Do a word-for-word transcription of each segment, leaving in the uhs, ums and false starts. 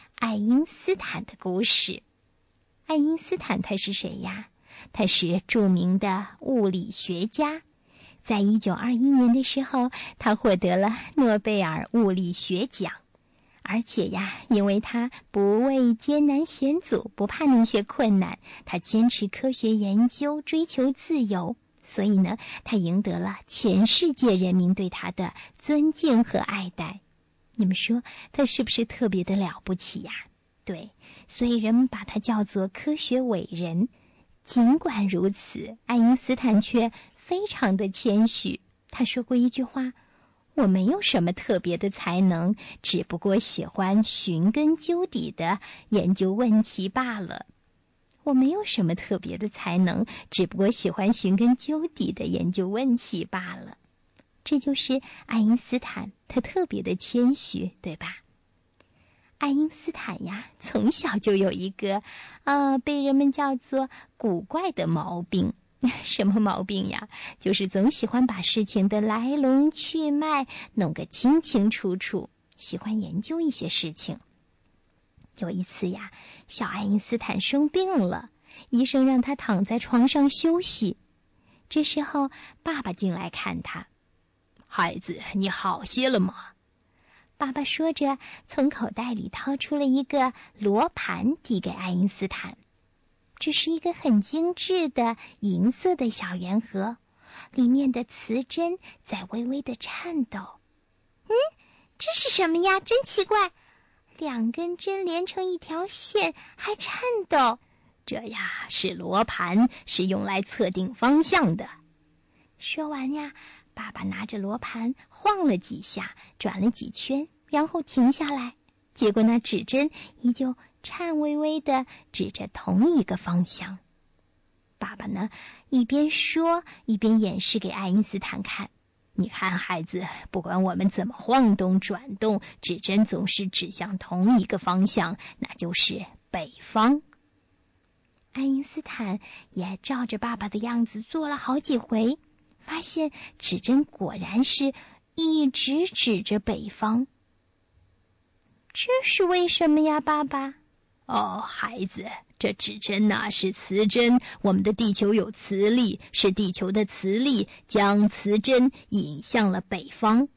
爱因斯坦的故事。爱因斯坦他是谁呀？他是著名的物理学家。在一九二一年的时候，他获得了诺贝尔物理学奖。而且呀，因为他不畏艰难险阻，不怕那些困难，他坚持科学研究，追求自由，所以呢，他赢得了全世界人民对他的尊敬和爱戴。你们说他是不是特别的了不起呀？对，所以人们把他叫做科学伟人。尽管如此，爱因斯坦却非常的谦虚。他说过一句话：我没有什么特别的才能，只不过喜欢寻根究底的研究问题罢了。我没有什么特别的才能，只不过喜欢寻根究底的研究问题罢了。这就是爱因斯坦，他特别的谦虚，对吧？爱因斯坦呀，从小就有一个呃，被人们叫做古怪的毛病。什么毛病呀？就是总喜欢把事情的来龙去脉弄个清清楚楚，喜欢研究一些事情。有一次呀，小爱因斯坦生病了，医生让他躺在床上休息。这时候爸爸进来看他：孩子，你好些了吗？爸爸说着，从口袋里掏出了一个罗盘，递给爱因斯坦。这是一个很精致的银色的小圆盒，里面的磁针在微微的颤抖。嗯，这是什么呀？真奇怪，两根针连成一条线，还颤抖。 这呀，是罗盘，是用来测定方向的。 说完呀，爸爸拿着罗盘晃了几下，转了几圈，然后停下来。结果那指针依旧颤巍巍地指着同一个方向。爸爸呢，一边说一边演示给爱因斯坦看。 你看，孩子，不管我们怎么晃动转动，指针总是指向同一个方向，那就是北方。 爱因斯坦也照着爸爸的样子做了好几回，发现指针果然是一直指着北方。这是为什么呀，爸爸？ 哦，孩子，这指针呐，是磁针，我们的地球有磁力，是地球的磁力将磁针引向了北方。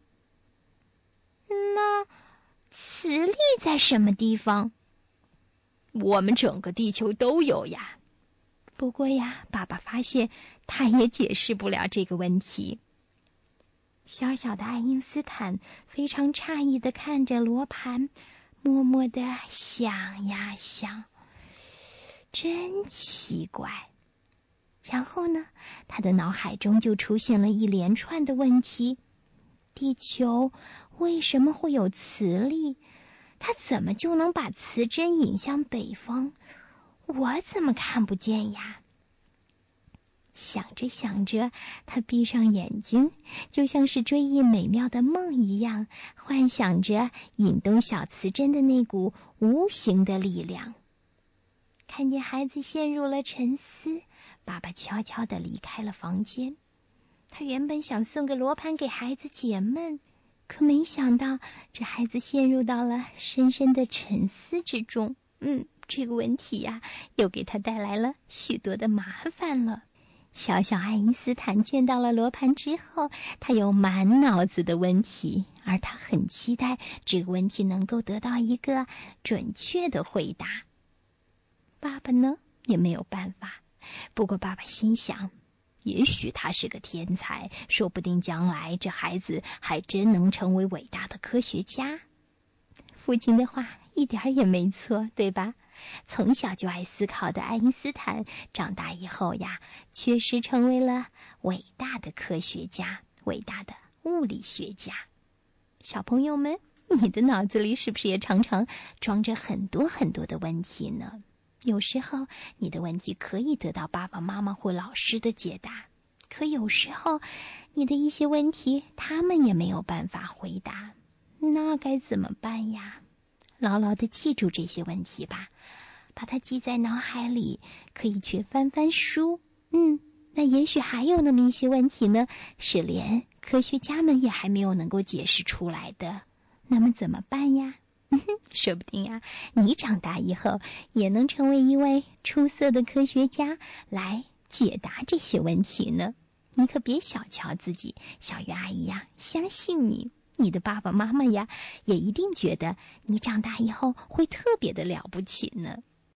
那磁力在什么地方？ 我们整个地球都有呀。 不过呀，爸爸发现他也解释不了这个问题。小小的爱因斯坦非常诧异地看着罗盘，默默地想呀想，真奇怪。然后呢，他的脑海中就出现了一连串的问题：地球为什么会有磁力？它怎么就能把磁针引向北方？我怎么看不见呀？想着想着，他闭上眼睛，就像是追忆美妙的梦一样，幻想着引动小磁针的那股无形的力量。看见孩子陷入了沉思，爸爸悄悄地离开了房间。他原本想送个罗盘给孩子解闷，可没想到这孩子陷入到了深深的沉思之中。嗯，这个问题呀，又给他带来了许多的麻烦了。小小爱因斯坦见到了罗盘之后，他有满脑子的问题，而他很期待这个问题能够得到一个准确的回答。爸爸呢，也没有办法。不过爸爸心想，也许他是个天才，说不定将来这孩子还真能成为伟大的科学家。父亲的话一点也没错，对吧？从小就爱思考的爱因斯坦，长大以后呀，确实成为了伟大的科学家，伟大的物理学家。小朋友们，你的脑子里是不是也常常装着很多很多的问题呢？有时候你的问题可以得到爸爸妈妈或老师的解答，可有时候你的一些问题他们也没有办法回答，那该怎么办呀？牢牢地记住这些问题吧，把它记在脑海里，可以去翻翻书。嗯，那也许还有那么一些问题呢，是连科学家们也还没有能够解释出来的。那么怎么办呀？ 说不定啊，你长大以后也能成为一位出色的科学家，来解答这些问题呢。你可别小瞧自己，小鱼阿姨呀，相信你，你的爸爸妈妈呀，也一定觉得你长大以后会特别的了不起呢。